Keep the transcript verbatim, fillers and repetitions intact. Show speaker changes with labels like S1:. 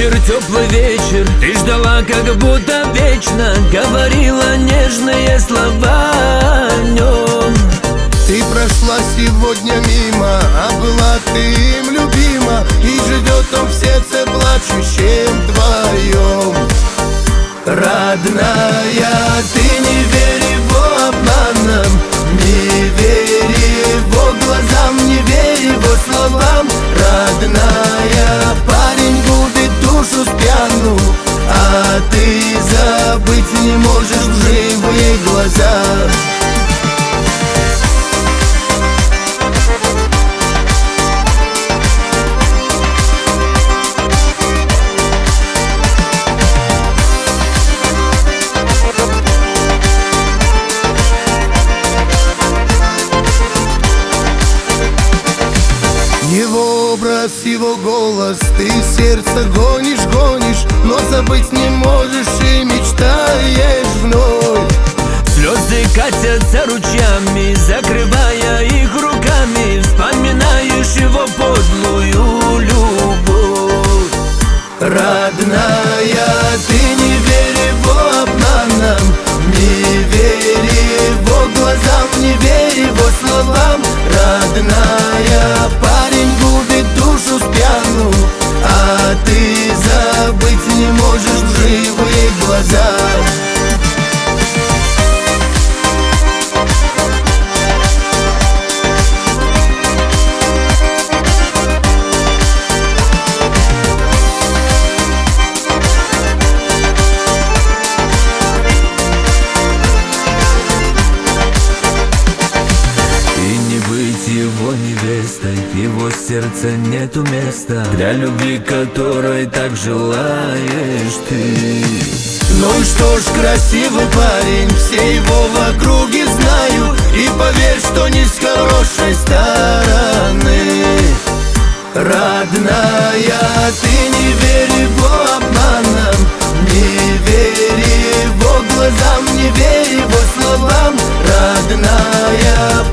S1: вечер, теплый вечер, ты ждала как будто вечно, говорила нежные слова о нем.
S2: Ты прошла сегодня мимо, а была ты им любима, и живет он в сердце плачущем твоем. Родная, ты не верь его обманам, не верь его глазам, не верь его словам. Родная, парень губит душу спьяну, а ты забыть не можешь лживые глаза. Его образ, его голос, ты сердце гонишь, гонишь, но забыть не можешь и мечтаешь вновь.
S1: Слезы катятся ручьями, закрывая их руками, вспоминаешь его подлую любовь.
S2: Родная, ты не верь его обманам, не верь его глазам, не верь его словам. Родная, парень губит душу спьяну, а ты забыть не можешь лживые глаза.
S1: Его невестой, в его сердце нету места для любви, которой так желаешь ты.
S2: Ну и что ж, красивый парень, все его в округе знают, и поверь, что не с хорошей стороны. Родная, ты не верь его обманам, не верь его глазам, не верь его словам. Родная,